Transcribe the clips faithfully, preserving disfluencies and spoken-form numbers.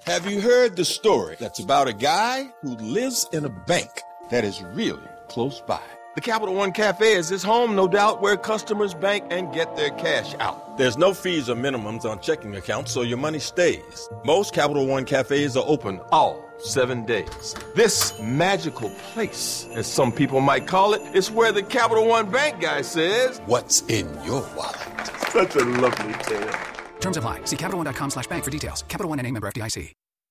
Have you heard the story that's about a guy who lives in a bank that is really close by? The Capital One Cafe is his home, no doubt, where customers bank and get their cash out. There's no fees or minimums on checking accounts, so your money stays. Most Capital One Cafes are open all seven days. This magical place, as some people might call it, is where the Capital One Bank guy says, "What's in your wallet?" Such a lovely tale. Terms apply. See Capital One dot com slash bank for details. Capital One N A member F D I C.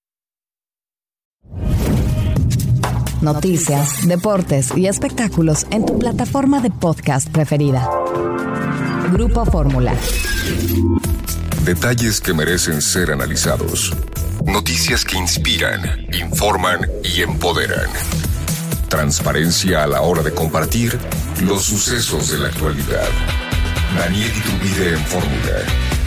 Noticias, deportes y espectáculos en tu plataforma de podcast preferida. Grupo Fórmula. Detalles que merecen ser analizados. Noticias que inspiran, informan y empoderan. Transparencia a la hora de compartir los sucesos de la actualidad. Daniel Iturbide en Fórmula.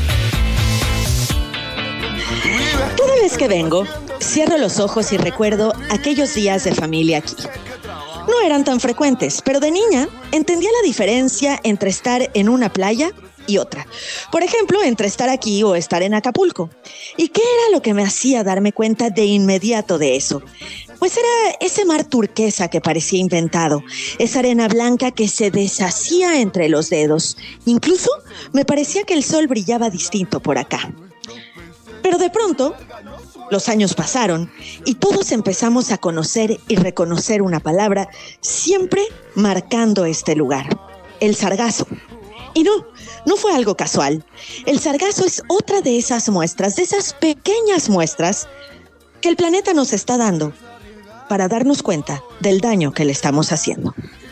Cada vez que vengo, cierro los ojos y recuerdo aquellos días de familia aquí. No eran tan frecuentes, pero de niña entendía la diferencia entre estar en una playa y otra. Por ejemplo, entre estar aquí o estar en Acapulco. ¿Y qué era lo que me hacía darme cuenta de inmediato de eso? Pues era ese mar turquesa que parecía inventado, esa arena blanca que se deshacía entre los dedos. Incluso me parecía que el sol brillaba distinto por acá. Pero de pronto, los años pasaron y todos empezamos a conocer y reconocer una palabra siempre marcando este lugar: el sargazo. Y no, no fue algo casual. El sargazo es otra de esas muestras, de esas pequeñas muestras que el planeta nos está dando para darnos cuenta del daño que le estamos haciendo.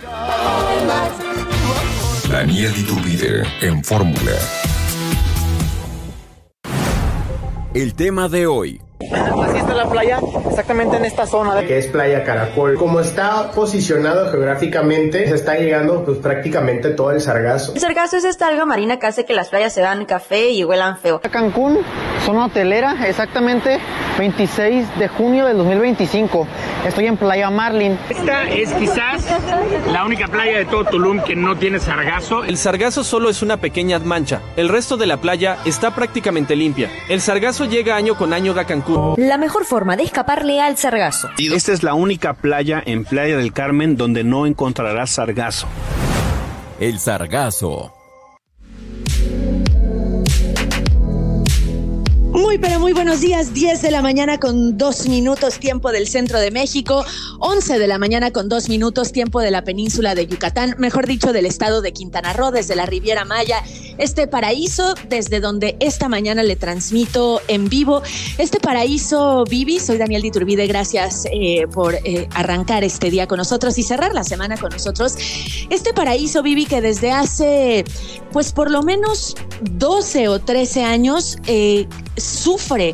Daniel Iturbide en Fórmula. El tema de hoy. Así está la playa, exactamente en esta zona de... que es Playa Caracol. Como está posicionado geográficamente, se está llegando pues prácticamente todo el sargazo. El sargazo es esta alga marina que hace que las playas se vean café y huelan feo. Cancún, zona hotelera, exactamente veintiséis de junio del dos mil veinticinco. Estoy en Playa Marlin. Esta es quizás la única playa de todo Tulum que no tiene sargazo. El sargazo solo es una pequeña mancha. El resto de la playa está prácticamente limpia. El sargazo llega año con año a Cancún. La mejor forma de escaparle al sargazo. Esta es la única playa en Playa del Carmen donde no encontrarás sargazo. El sargazo. Muy pero muy buenos días, diez de la mañana con dos minutos tiempo del centro de México, once de la mañana con dos minutos tiempo de la península de Yucatán, mejor dicho del estado de Quintana Roo, desde la Riviera Maya, este paraíso desde donde esta mañana le transmito en vivo, este paraíso Vivi. Soy Daniel Iturbide, gracias eh, por eh, arrancar este día con nosotros y cerrar la semana con nosotros. Este paraíso Vivi que desde hace pues por lo menos doce o trece años eh, sufre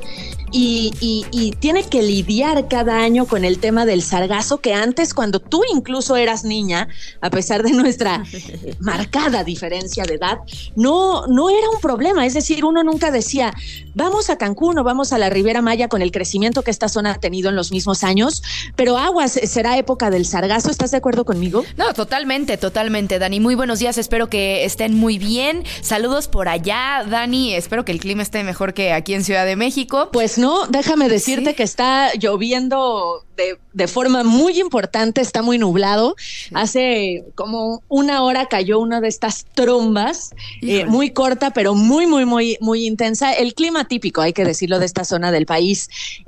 y, y, y tiene que lidiar cada año con el tema del sargazo, que antes, cuando tú incluso eras niña, a pesar de nuestra marcada diferencia de edad, no, no era un problema. Es decir, uno nunca decía, vamos a Cancún o vamos a la Riviera Maya con el crecimiento que esta zona ha tenido en los mismos años, pero aguas, será época del sargazo. ¿Estás de acuerdo conmigo? No, totalmente, totalmente, Dani. Muy buenos días, espero que estén muy bien. Saludos por allá, Dani. Espero que el clima esté mejor que aquí en Ciudad de México. Pues no, déjame decirte ¿Sí? que está lloviendo de, de forma muy importante, está muy nublado. Sí. Hace como una hora cayó una de estas trombas, eh, muy corta, pero muy, muy, muy, muy intensa. El clima típico, hay que decirlo, de esta zona del país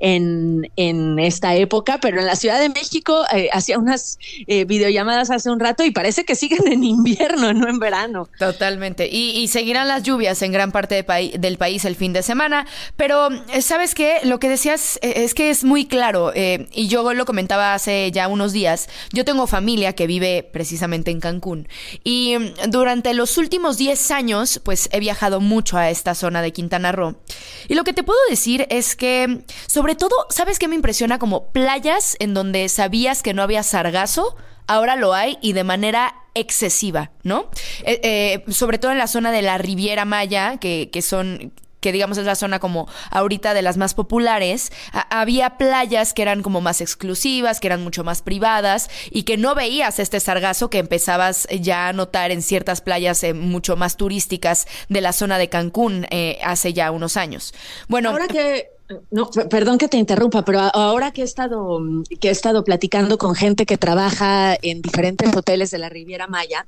en, en esta época, pero en la Ciudad de México eh, hacía unas eh, videollamadas hace un rato y parece que siguen en invierno, no en verano. Totalmente. Y, y seguirán las lluvias en gran parte de pa- del país el fin de semana, pero ¿sabes qué? Lo que decías es que es muy claro, eh, y yo lo comentaba hace ya unos días. Yo tengo familia que vive precisamente en Cancún y durante los últimos diez años pues he viajado mucho a esta zona de Quintana Roo, y lo que te puedo decir es que sobre todo, ¿sabes qué me impresiona? Como playas en donde sabías que no había sargazo, ahora lo hay y de manera excesiva, ¿no? Eh, eh, sobre todo en la zona de la Riviera Maya, que, que son... que digamos es la zona como ahorita de las más populares, a- había playas que eran como más exclusivas, que eran mucho más privadas y que no veías este sargazo que empezabas ya a notar en ciertas playas eh, mucho más turísticas de la zona de Cancún eh, hace ya unos años. Bueno, ahora que No, perdón que te interrumpa, pero ahora que he estado que he estado platicando con gente que trabaja en diferentes hoteles de la Riviera Maya,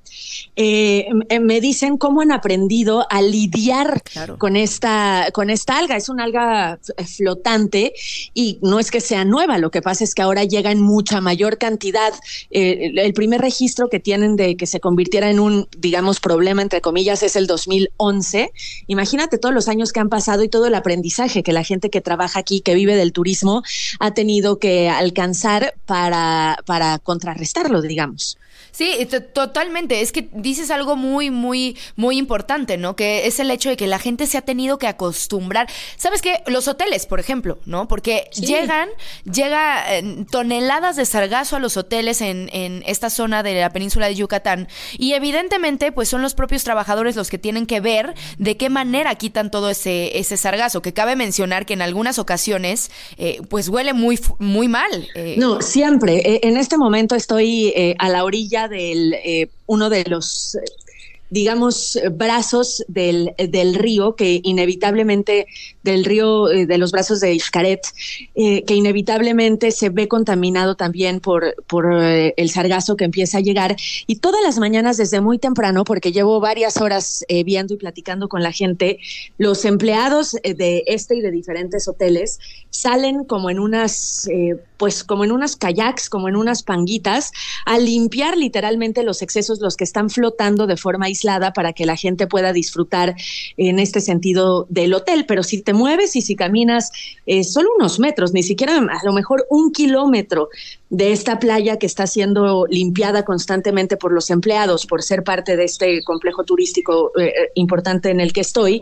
eh, me dicen cómo han aprendido a lidiar claro. con esta con esta alga. Es una alga flotante y no es que sea nueva, lo que pasa es que ahora llega en mucha mayor cantidad. Eh, el primer registro que tienen de que se convirtiera en un, digamos, problema, entre comillas, es el dos mil once. Imagínate todos los años que han pasado y todo el aprendizaje que la gente que trabaja aquí, que vive del turismo, ha tenido que alcanzar para, para contrarrestarlo, digamos. Sí, t- totalmente. Es que dices algo muy, muy, muy importante, ¿no? Que es el hecho de que la gente se ha tenido que acostumbrar. ¿Sabes qué? Los hoteles, por ejemplo, ¿no? Porque sí. llegan, llega eh, toneladas de sargazo a los hoteles en, en esta zona de la península de Yucatán y evidentemente, pues son los propios trabajadores los que tienen que ver de qué manera quitan todo ese, ese sargazo, que cabe mencionar que en algunas ocasiones, eh, pues huele muy, muy mal. Eh. No, siempre. Eh, en este momento estoy eh, a la orilla del eh, uno de los, digamos, brazos del, del río, que inevitablemente, del río, eh, de los brazos de Xcaret, eh, que inevitablemente se ve contaminado también por, por eh, el sargazo que empieza a llegar. Y todas las mañanas desde muy temprano, porque llevo varias horas eh, viendo y platicando con la gente, los empleados eh, de este y de diferentes hoteles salen como en unas, eh, pues como en unas kayaks, como en unas panguitas, a limpiar literalmente los excesos, los que están flotando de forma aislada para que la gente pueda disfrutar en este sentido del hotel. Pero si te mueves y si caminas eh, solo unos metros, ni siquiera a lo mejor un kilómetro de esta playa que está siendo limpiada constantemente por los empleados, por ser parte de este complejo turístico eh, importante en el que estoy,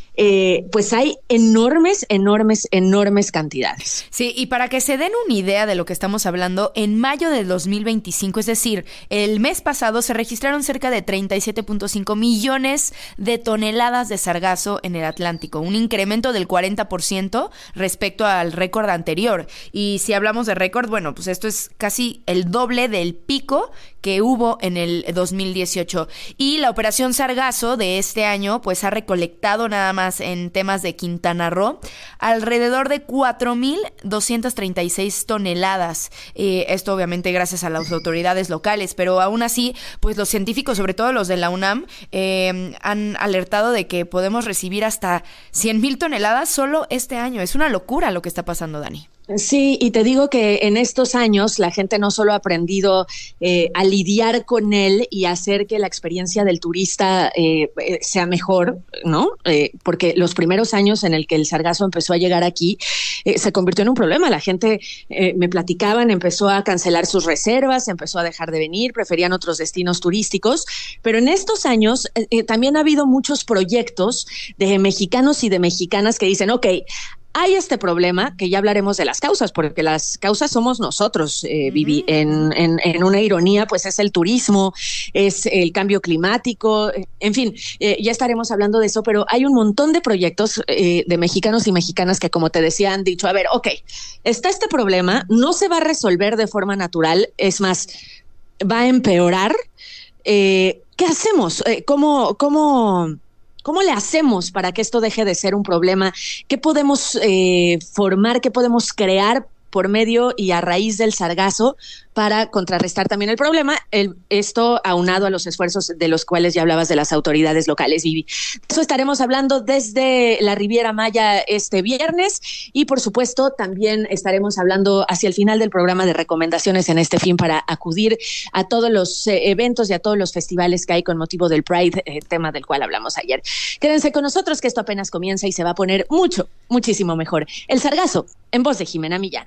Eh, pues hay enormes, enormes, enormes cantidades. Sí, y para que se den una idea de lo que estamos hablando, en mayo del dos mil veinticinco, es decir, el mes pasado, se registraron cerca de treinta y siete punto cinco millones de toneladas de sargazo en el Atlántico, un incremento del cuarenta por ciento respecto al récord anterior. Y si hablamos de récord, bueno, pues esto es casi el doble del pico que hubo en el dos mil dieciocho. Y la operación Sargazo de este año, pues ha recolectado nada más en temas de Quintana Roo alrededor de cuatro mil doscientas treinta y seis toneladas. Eh, esto obviamente gracias a las autoridades locales, pero aún así, pues los científicos, sobre todo los de la UNAM, eh, han alertado de que podemos recibir hasta cien mil toneladas solo este año. Es una locura lo que está pasando, Dani. Sí, y te digo que en estos años la gente no solo ha aprendido eh, a lidiar con él y hacer que la experiencia del turista eh, sea mejor, ¿no? Eh, porque los primeros años en el que el sargazo empezó a llegar aquí eh, se convirtió en un problema. La gente, eh, me platicaban, empezó a cancelar sus reservas, empezó a dejar de venir, preferían otros destinos turísticos, pero en estos años eh, eh, también ha habido muchos proyectos de mexicanos y de mexicanas que dicen, ok, hay este problema, que ya hablaremos de las causas, porque las causas somos nosotros, eh, uh-huh. Vivi. En, en, en una ironía, pues es el turismo, es el cambio climático, en fin, eh, ya estaremos hablando de eso, pero hay un montón de proyectos eh, de mexicanos y mexicanas que, como te decía, han dicho, a ver, ok, está este problema, no se va a resolver de forma natural, es más, va a empeorar. Eh, ¿Qué hacemos? Eh, ¿Cómo, cómo ¿Cómo le hacemos para que esto deje de ser un problema? ¿Qué podemos eh, formar? ¿Qué podemos crear por medio y a raíz del sargazo para contrarrestar también el problema? El, esto aunado a los esfuerzos de los cuales ya hablabas de las autoridades locales, Vivi. Eso estaremos hablando desde la Riviera Maya este viernes y, por supuesto, también estaremos hablando hacia el final del programa de recomendaciones en este fin para acudir a todos los eh, eventos y a todos los festivales que hay con motivo del Pride, eh, tema del cual hablamos ayer. Quédense con nosotros que esto apenas comienza y se va a poner mucho, muchísimo mejor. El sargazo, en voz de Jimena Millán.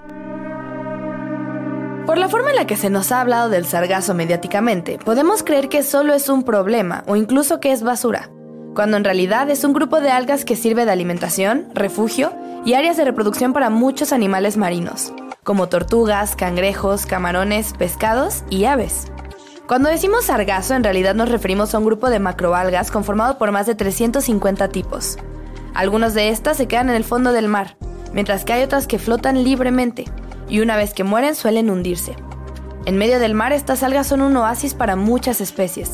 Por la forma en la que se nos ha hablado del sargazo mediáticamente, podemos creer que solo es un problema o incluso que es basura, cuando en realidad es un grupo de algas que sirve de alimentación, refugio y áreas de reproducción para muchos animales marinos, como tortugas, cangrejos, camarones, pescados y aves. Cuando decimos sargazo, en realidad nos referimos a un grupo de macroalgas conformado por más de trescientos cincuenta tipos. Algunas de estas se quedan en el fondo del mar, mientras que hay otras que flotan libremente, y una vez que mueren suelen hundirse. En medio del mar, estas algas son un oasis para muchas especies.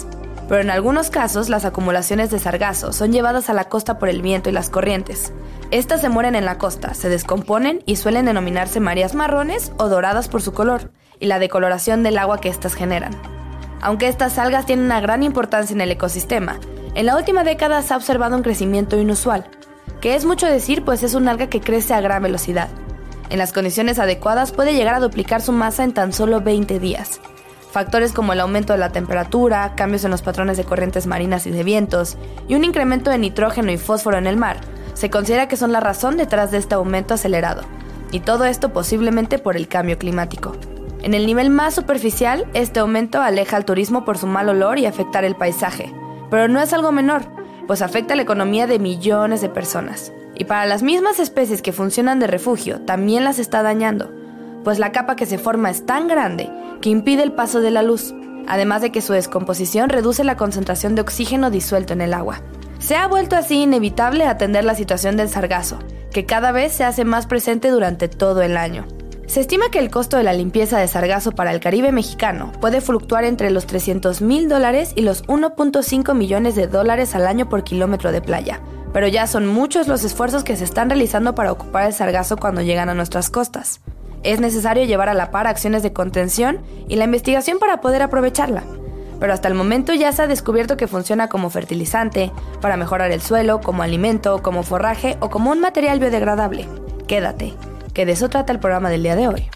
pero en algunos casos las acumulaciones de sargazo son llevadas a la costa por el viento y las corrientes. Estas se mueren en la costa, se descomponen y suelen denominarse mareas marrones o doradas por su color y la decoloración del agua que éstas generan. Aunque estas algas tienen una gran importancia en el ecosistema, en la última década se ha observado un crecimiento inusual, que es mucho decir pues es un alga que crece a gran velocidad. En las condiciones adecuadas puede llegar a duplicar su masa en tan solo veinte días. Factores como el aumento de la temperatura, cambios en los patrones de corrientes marinas y de vientos, y un incremento de nitrógeno y fósforo en el mar, se considera que son la razón detrás de este aumento acelerado, y todo esto posiblemente por el cambio climático. En el nivel más superficial, este aumento aleja al turismo por su mal olor y afectar el paisaje, pero no es algo menor, pues afecta la economía de millones de personas. Y para las mismas especies que funcionan de refugio, también las está dañando, pues la capa que se forma es tan grande que impide el paso de la luz, además de que su descomposición reduce la concentración de oxígeno disuelto en el agua. Se ha vuelto así inevitable atender la situación del sargazo, que cada vez se hace más presente durante todo el año. Se estima que el costo de la limpieza de sargazo para el Caribe mexicano puede fluctuar entre los trescientos mil dólares y los uno punto cinco millones de dólares al año por kilómetro de playa, pero ya son muchos los esfuerzos que se están realizando para ocupar el sargazo cuando llegan a nuestras costas. Es necesario llevar a la par acciones de contención y la investigación para poder aprovecharla. Pero hasta el momento ya se ha descubierto que funciona como fertilizante, para mejorar el suelo, como alimento, como forraje o como un material biodegradable. Quédate, que de eso trata el programa del día de hoy.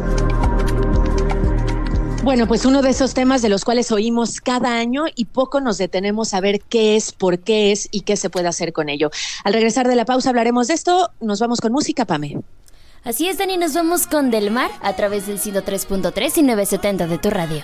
Bueno, pues uno de esos temas de los cuales oímos cada año y poco nos detenemos a ver qué es, por qué es y qué se puede hacer con ello. Al regresar de la pausa hablaremos de esto. Nos vamos con música, Pame. Así es, Dani, nos vamos con Del Mar a través del ciento tres punto tres y novecientos setenta de tu radio.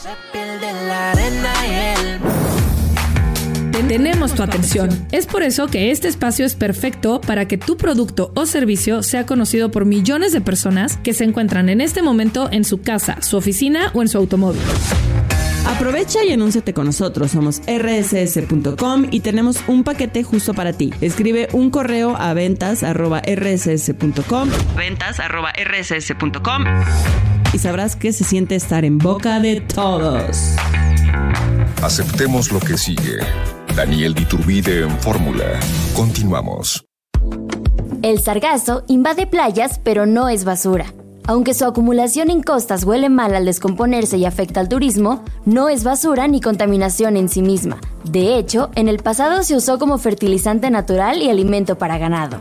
Tenemos tu atención. Es por eso que este espacio es perfecto para que tu producto o servicio sea conocido por millones de personas que se encuentran en este momento en su casa, su oficina o en su automóvil. Aprovecha y anúnciate con nosotros. Somos erre ese ese punto com y tenemos un paquete justo para ti. Escribe un correo a ventas arroba erre ese ese punto com ventas arroba erre ese ese punto com y sabrás que se siente estar en boca de todos. Aceptemos lo que sigue. Daniel Diturbide en Fórmula. Continuamos. El sargazo invade playas, pero no es basura. Aunque su acumulación en costas huele mal al descomponerse y afecta al turismo, no es basura ni contaminación en sí misma. De hecho, en el pasado se usó como fertilizante natural y alimento para ganado.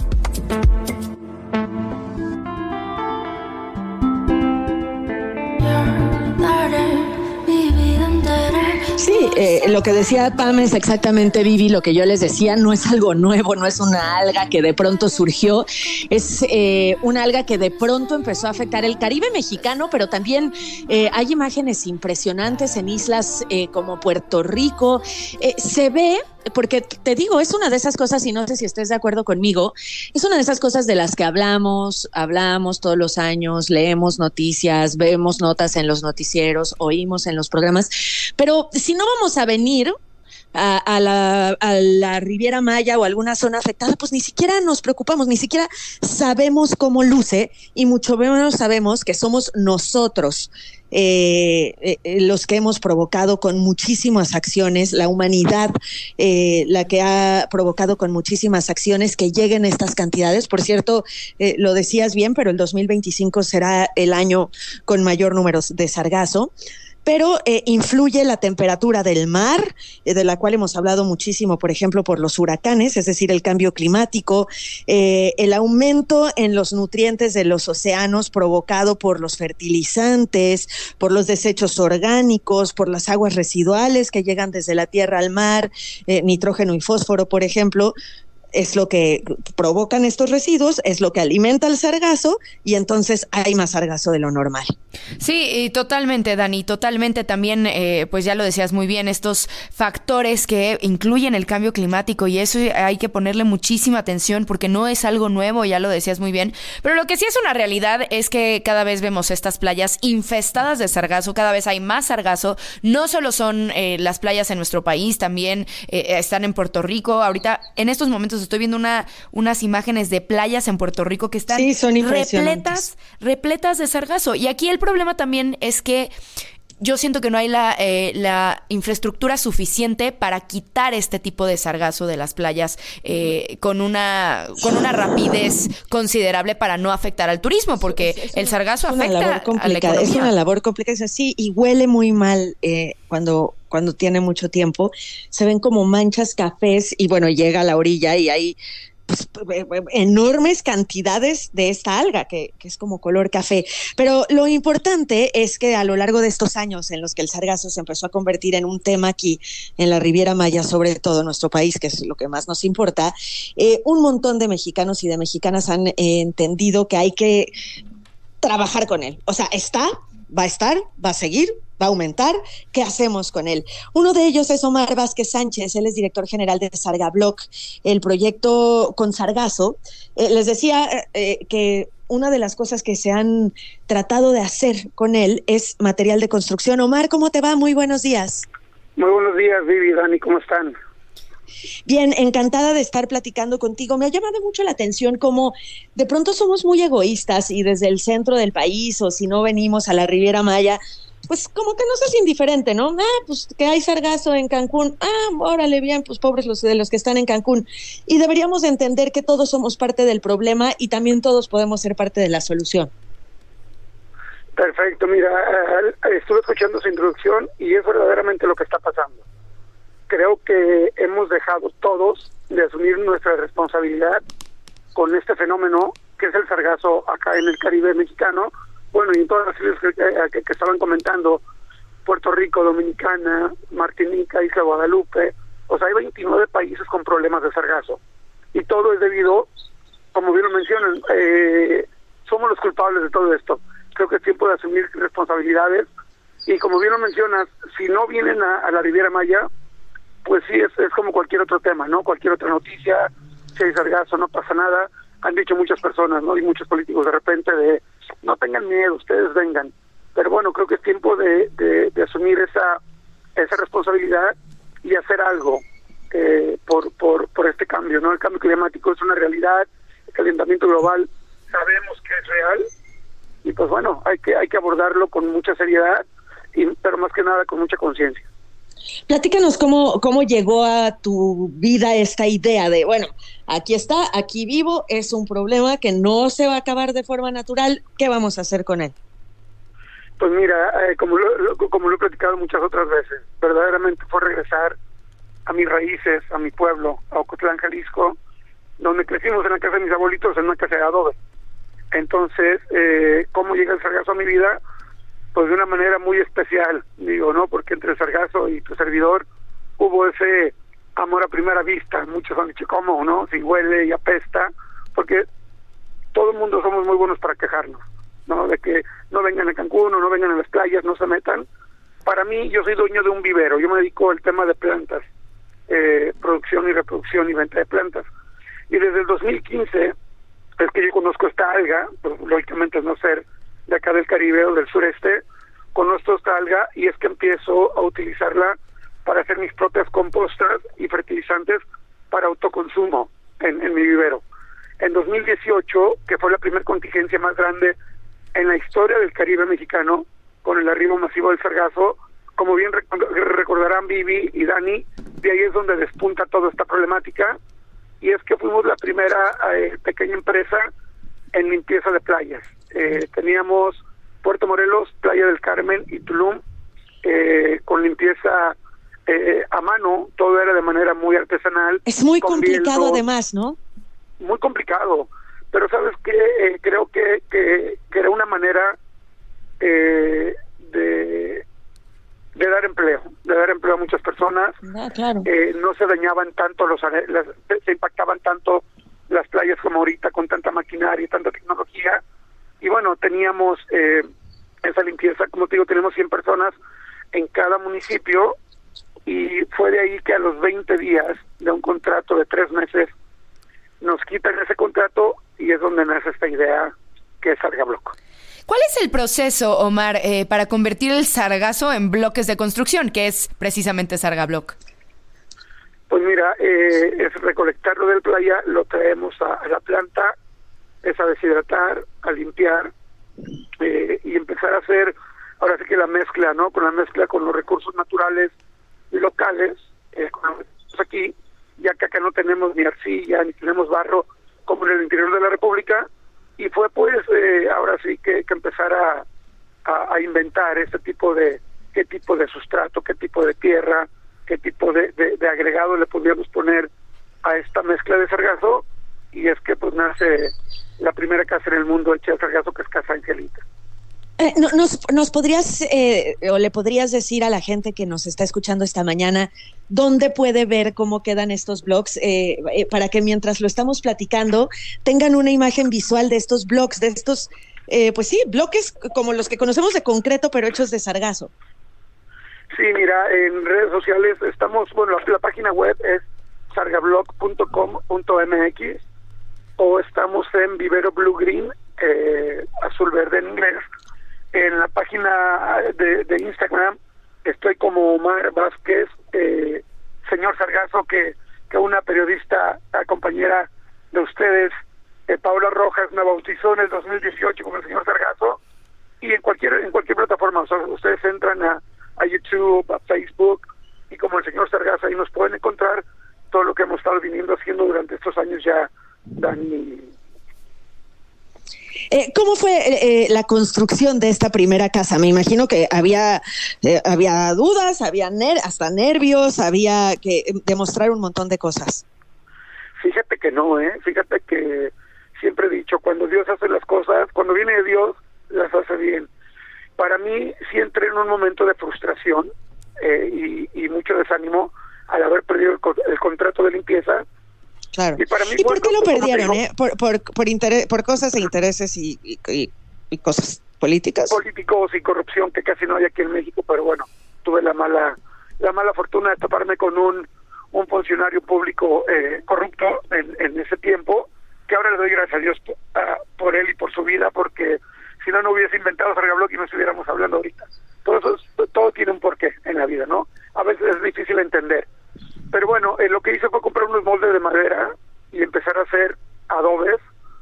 Sí, eh, lo que decía Pam es exactamente, Vivi, lo que yo les decía, no es algo nuevo, no es una alga que de pronto surgió, es eh, una alga que de pronto empezó a afectar el Caribe mexicano, pero también eh, hay imágenes impresionantes en islas eh, como Puerto Rico. Eh, se ve, porque te digo, es una de esas cosas, y no sé si estés de acuerdo conmigo, es una de esas cosas de las que hablamos, hablamos todos los años, leemos noticias, vemos notas en los noticieros, oímos en los programas, pero si no vamos a venir a, a, la, a la Riviera Maya o alguna zona afectada, pues ni siquiera nos preocupamos, ni siquiera sabemos cómo luce y mucho menos sabemos que somos nosotros eh, eh, los que hemos provocado con muchísimas acciones, la humanidad eh, la que ha provocado con muchísimas acciones que lleguen estas cantidades. Por cierto, eh, lo decías bien, pero el dos mil veinticinco será el año con mayor número de sargazo. Pero eh, influye la temperatura del mar, eh, de la cual hemos hablado muchísimo, por ejemplo, por los huracanes, es decir, el cambio climático, eh, el aumento en los nutrientes de los océanos provocado por los fertilizantes, por los desechos orgánicos, por las aguas residuales que llegan desde la tierra al mar, eh, nitrógeno y fósforo, por ejemplo. Es lo que provocan estos residuos, es lo que alimenta el sargazo y entonces hay más sargazo de lo normal. Sí, totalmente, Dani, totalmente también, eh, pues ya lo decías muy bien, estos factores que incluyen el cambio climático y eso hay que ponerle muchísima atención porque no es algo nuevo, ya lo decías muy bien, pero lo que sí es una realidad es que cada vez vemos estas playas infestadas de sargazo, cada vez hay más sargazo, no solo son eh, las playas en nuestro país, también eh, están en Puerto Rico, ahorita en estos momentos estoy viendo una, unas imágenes de playas en Puerto Rico que están sí, son repletas, repletas de sargazo. Y aquí el problema también es que yo siento que no hay la, eh, la infraestructura suficiente para quitar este tipo de sargazo de las playas eh, con una con una rapidez considerable para no afectar al turismo, porque es, es el sargazo afecta a la economía. Es una labor complicada, sí, y huele muy mal eh, cuando, cuando tiene mucho tiempo. Se ven como manchas cafés y bueno, llega a la orilla y hay pues, enormes cantidades de esta alga que, que es como color café. Pero lo importante es que a lo largo de estos años en los que el sargazo se empezó a convertir en un tema aquí en la Riviera Maya, sobre todo en nuestro país, que es lo que más nos importa, eh, un montón de mexicanos y de mexicanas han eh, entendido que hay que trabajar con él. O sea, está, va a estar, va a seguir, va a aumentar. ¿Qué hacemos con él? Uno de ellos es Omar Vázquez Sánchez, él es director general de Sargabloc, el proyecto con sargazo. Eh, les decía eh, que una de las cosas que se han tratado de hacer con él es material de construcción. Omar, ¿cómo te va? Muy buenos días. Muy buenos días, Vivi, Dani, ¿cómo están? Bien, encantada de estar platicando contigo. Me ha llamado mucho la atención cómo de pronto somos muy egoístas y desde el centro del país, o si no venimos a la Riviera Maya, pues como que nos es indiferente, ¿no? Ah, pues que hay sargazo en Cancún. Ah, órale, bien, pues pobres los de los que están en Cancún. Y deberíamos entender que todos somos parte del problema y también todos podemos ser parte de la solución. Perfecto, mira, estuve escuchando su introducción y es verdaderamente lo que está pasando. Creo que hemos dejado todos de asumir nuestra responsabilidad con este fenómeno que es el sargazo acá en el Caribe mexicano. Bueno, y en todas las islas que, que, que estaban comentando, Puerto Rico, Dominicana, Martinica, Isla Guadalupe, o sea, hay veintinueve países con problemas de sargazo. Y todo es debido, como bien lo mencionan, eh, somos los culpables de todo esto. Creo que es tiempo de asumir responsabilidades. Y como bien lo mencionas, si no vienen a, a la Riviera Maya, pues sí, es, es como cualquier otro tema, ¿no? Cualquier otra noticia, si hay sargazo, no pasa nada. Han dicho muchas personas, ¿no? Y muchos políticos de repente de, no tengan miedo, ustedes vengan. Pero bueno, creo que es tiempo de, de, de asumir esa esa responsabilidad y hacer algo eh, por, por, por este cambio, ¿no? El cambio climático es una realidad, el calentamiento global sabemos que es real y pues bueno, hay que hay que abordarlo con mucha seriedad, y pero más que nada con mucha conciencia. Platícanos cómo, cómo llegó a tu vida esta idea de, bueno, aquí está, aquí vivo, es un problema que no se va a acabar de forma natural, ¿qué vamos a hacer con él? Pues mira, eh, como, lo, lo, como lo he platicado muchas otras veces, verdaderamente fue regresar a mis raíces, a mi pueblo, a Ocotlán, Jalisco, donde crecimos en la casa de mis abuelitos, en una casa de adobe. Entonces, eh, ¿cómo llega el sargazo a mi vida? Pues de una manera muy especial, digo, ¿no? Porque entre el sargazo y tu servidor hubo ese amor a primera vista. Muchos han dicho, ¿cómo, no? Si huele y apesta, porque todo el mundo somos muy buenos para quejarnos, ¿no? De que no vengan a Cancún o no vengan a las playas, no se metan. Para mí, yo soy dueño de un vivero, yo me dedico al tema de plantas, eh, producción y reproducción y venta de plantas. Y desde el dos mil quince es que yo conozco esta alga, pues, lógicamente es no ser de acá del Caribe o del sureste, conozco esta alga y es que empiezo a utilizarla para hacer mis propias compostas y fertilizantes para autoconsumo en, en mi vivero. En dos mil dieciocho, que fue la primera contingencia más grande en la historia del Caribe mexicano, con el arribo masivo del sargazo, como bien rec- recordarán Vivi y Dani, de ahí es donde despunta toda esta problemática, y es que fuimos la primera eh, pequeña empresa en limpieza de playas. Eh, teníamos Puerto Morelos, Playa del Carmen y Tulum, eh, con limpieza eh, a mano, todo era de manera muy artesanal. Es muy complicado viento, además, ¿no? Muy complicado, pero sabes que eh, creo que, que, que era una manera eh, de, de dar empleo, de dar empleo a muchas personas. Ah, claro. Eh, no se dañaban tanto, los las, se impactaban tanto las playas como ahorita con tanta maquinaria y tanta tecnología. Y bueno, teníamos eh, esa limpieza, como te digo, tenemos cien personas en cada municipio, y fue de ahí que a los veinte días de un contrato de tres meses nos quitan ese contrato, y es donde nace esta idea que es Sargabloc. ¿Cuál es el proceso, Omar, eh, para convertir el sargazo en bloques de construcción, que es precisamente Sargabloc? Pues mira, eh, es recolectarlo del playa, lo traemos a, a la planta, es a deshidratar, a limpiar, eh, y empezar a hacer ahora sí que la mezcla, ¿no? Con la mezcla con los recursos naturales y locales, eh, con los recursos aquí, ya que acá no tenemos ni arcilla, ni tenemos barro, como en el interior de la República, y fue pues, eh, ahora sí que, que empezar a, a, a inventar este tipo de, qué tipo de sustrato, qué tipo de tierra, qué tipo de, de, de agregado le podríamos poner a esta mezcla de sargazo, y es que pues nace la primera casa en el mundo hecha de sargazo, que es Casa Angelita. Eh, no, nos, ¿Nos podrías eh, o le podrías decir a la gente que nos está escuchando esta mañana dónde puede ver cómo quedan estos blogs eh, eh, para que mientras lo estamos platicando tengan una imagen visual de estos blogs, de estos, eh, pues sí, bloques como los que conocemos de concreto pero hechos de sargazo? Sí, mira, en redes sociales estamos, bueno, la, la página web es sargablog punto com punto m x o estamos en Vivero Blue Green, eh, azul verde en inglés. En la página de, de Instagram estoy como Omar Vázquez, eh, señor Sargazo, que, que una periodista, la compañera de ustedes, eh, Paula Rojas, me bautizó en el dos mil dieciocho como el señor Sargazo, y en cualquier en cualquier plataforma, o sea, ustedes entran a, a YouTube, a Facebook, y como el señor Sargazo, ahí nos pueden encontrar todo lo que hemos estado viniendo haciendo durante estos años ya, Dani. Eh, ¿Cómo fue eh, la construcción de esta primera casa? Me imagino que había eh, había dudas, había ner- hasta nervios, había que demostrar un montón de cosas. Fíjate que no, ¿eh? Fíjate que siempre he dicho, cuando Dios hace las cosas, cuando viene de Dios, las hace bien. Para mí, sí entré en un momento de frustración eh, y, y mucho desánimo al haber perdido el, co- el contrato de limpieza. Claro. ¿Y, para mí ¿Y por qué lo como perdieron? digo, Eh? Por, por, por, interés, por cosas e intereses y, y, y, y cosas políticas. Políticos y corrupción que casi no hay aquí en México, pero bueno, tuve la mala la mala fortuna de toparme con un un funcionario público eh, corrupto en, en ese tiempo, que ahora le doy gracias a Dios por, a, por él y por su vida, porque si no, no hubiese inventado Sargablog y no estuviéramos hablando ahorita. Todo eso es, todo tiene un porqué en la vida, ¿no? A veces es difícil entender. Pero bueno, eh, lo que hice fue comprar unos moldes de madera y empezar a hacer adobes,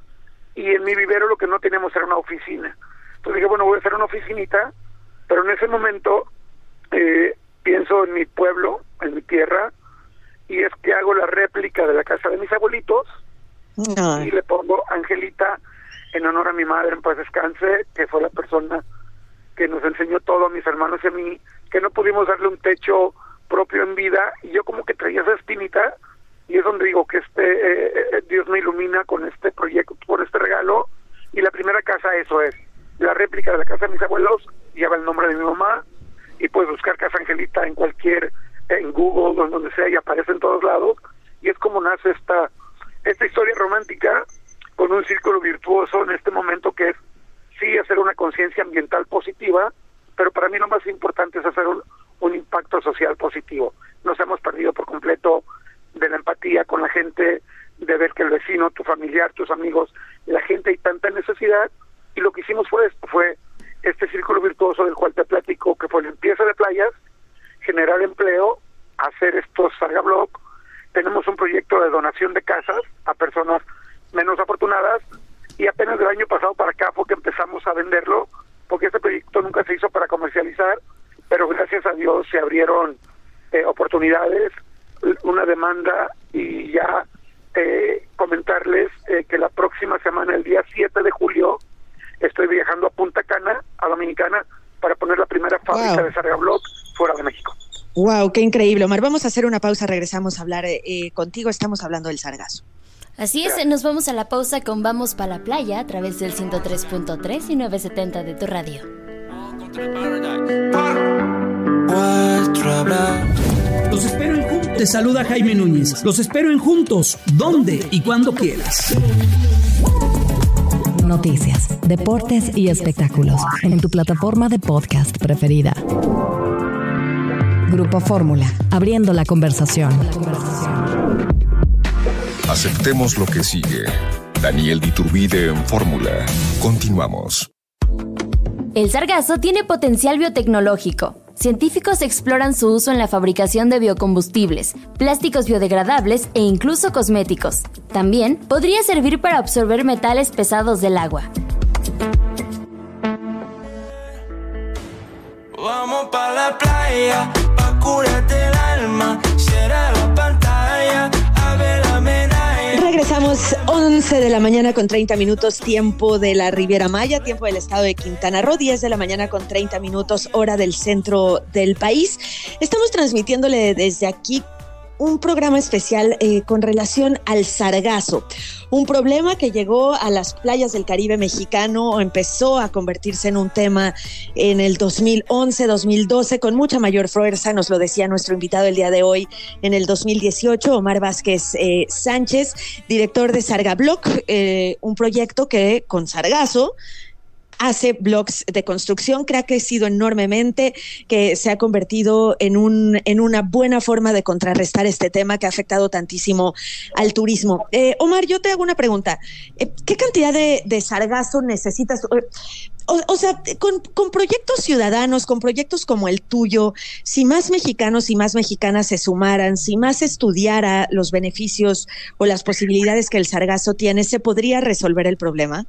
y en mi vivero lo que no teníamos era una oficina. Entonces dije, bueno, voy a hacer una oficinita, pero en ese momento eh, pienso en mi pueblo, en mi tierra, y es que hago la réplica de la casa de mis abuelitos. Ay. Y le pongo Angelita en honor a mi madre, en paz descanse, que fue la persona que nos enseñó todo a mis hermanos y a mí, que no pudimos darle un techo propio en vida, y yo como que traía esa espinita, y es donde digo que este eh, eh, Dios me ilumina con este proyecto, con este regalo, y la primera casa eso es, la réplica de la casa de mis abuelos, lleva el nombre de mi mamá, y puedes buscar Casa Angelita en cualquier, en Google, en donde sea, y aparece en todos lados, y es como nace esta, esta historia romántica, con un círculo virtuoso en este momento, que es, sí, hacer una conciencia ambiental positiva, pero para mí lo más importante es hacer un un impacto social positivo. Nos hemos perdido por completo de la empatía con la gente, de ver que el vecino, tu familiar, tus amigos, la gente hay tanta necesidad, y lo que hicimos fue esto, fue este círculo virtuoso del cual te platico, que fue limpieza de playas, generar empleo, hacer estos Sargablog. Tenemos un proyecto de donación de casas a personas menos afortunadas, y apenas del año pasado para acá fue que empezamos a venderlo, porque este proyecto nunca se hizo para comercializar, pero gracias a Dios se abrieron eh, oportunidades, una demanda, y ya eh, comentarles eh, que la próxima semana, el día siete de julio, estoy viajando a Punta Cana, a Dominicana, para poner la primera fábrica wow. de Sargablog fuera de México. Wow, qué increíble, Omar. Vamos a hacer una pausa, regresamos a hablar eh, contigo, estamos hablando del sargazo. Así es, nos vamos a la pausa con Vamos pa' la Playa a través del ciento tres punto tres y novecientos setenta de tu radio. Los espero en Juntos. Te saluda Jaime Núñez. Los espero en Juntos, donde y cuando quieras. Noticias, deportes y espectáculos en tu plataforma de podcast preferida. Grupo Fórmula, abriendo la conversación. Aceptemos lo que sigue. Daniel Diturbide en Fórmula. Continuamos. El sargazo tiene potencial biotecnológico. Científicos exploran su uso en la fabricación de biocombustibles, plásticos biodegradables e incluso cosméticos. También podría servir para absorber metales pesados del agua. playa, pa' curarte el alma, será la pantalla, a ver la medalla. Regresamos once de la mañana con treinta minutos, tiempo de la Riviera Maya, tiempo del estado de Quintana Roo, diez de la mañana con treinta minutos, hora del centro del país. Estamos transmitiéndole desde aquí un programa especial eh, con relación al sargazo, un problema que llegó a las playas del Caribe mexicano o empezó a convertirse en un tema en el dos mil once, dos mil doce, con mucha mayor fuerza, nos lo decía nuestro invitado el día de hoy, en el dos mil dieciocho, Omar Vázquez eh, Sánchez, director de Sargablog, eh, un proyecto que con sargazo hace blogs de construcción, que ha crecido enormemente, que se ha convertido en un en una buena forma de contrarrestar este tema que ha afectado tantísimo al turismo. Eh, Omar, yo te hago una pregunta. Eh, ¿Qué cantidad de, de sargazo necesitas? O, o sea, con, con proyectos ciudadanos, con proyectos como el tuyo, si más mexicanos y más mexicanas se sumaran, si más se estudiara los beneficios o las posibilidades que el sargazo tiene, ¿se podría resolver el problema?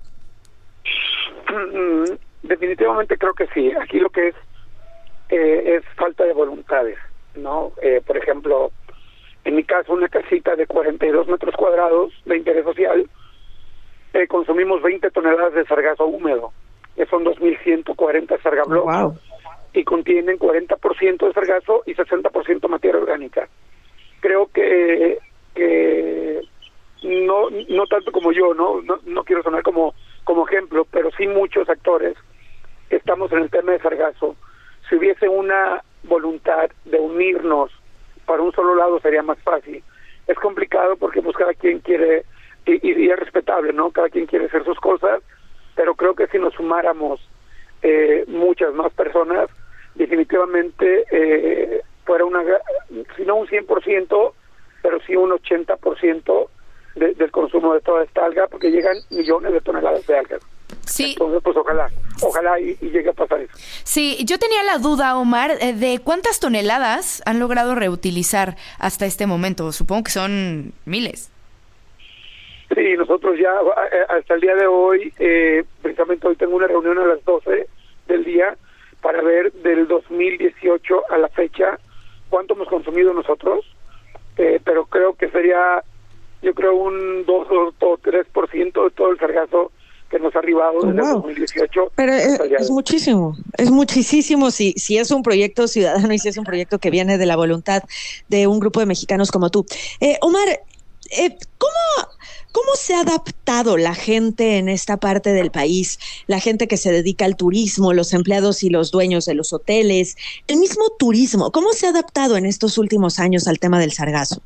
Definitivamente creo que sí. Aquí lo que es eh, es falta de voluntades, ¿no? Eh, por ejemplo, en mi caso, una casita de cuarenta y dos metros cuadrados de interés social, eh, consumimos veinte toneladas de sargazo húmedo, que son dos mil ciento cuarenta sargablogs, wow. Y contienen cuarenta por ciento de sargazo y sesenta por ciento materia orgánica. Creo que, que no no tanto como yo, ¿no? No, no quiero sonar como como ejemplo, pero sí muchos actores que estamos en el tema de sargazo. Si hubiese una voluntad de unirnos para un solo lado sería más fácil. Es complicado porque pues cada quien quiere, y, y es respetable, ¿no? Cada quien quiere hacer sus cosas, pero creo que si nos sumáramos eh, muchas más personas, definitivamente eh, fuera una, si no un cien por ciento, pero sí un ochenta por ciento De, del consumo de toda esta alga, porque llegan millones de toneladas de algas. Sí. Entonces, pues ojalá, ojalá y, y llegue a pasar eso. Sí, yo tenía la duda, Omar, de cuántas toneladas han logrado reutilizar hasta este momento. Supongo que son miles. Sí, nosotros ya, hasta el día de hoy, eh, precisamente hoy tengo una reunión a las doce del día para ver del dos mil dieciocho a la fecha cuánto hemos consumido nosotros, eh, pero creo que sería... yo creo un dos o tres por ciento de todo el sargazo que nos ha arribado oh, desde wow. el dos mil dieciocho. Pero es, es muchísimo, es muchísimo si, si es un proyecto ciudadano y si es un proyecto que viene de la voluntad de un grupo de mexicanos como tú. Eh, Omar, eh, ¿cómo, ¿cómo se ha adaptado la gente en esta parte del país? La gente que se dedica al turismo, los empleados y los dueños de los hoteles, el mismo turismo, ¿cómo se ha adaptado en estos últimos años al tema del sargazo?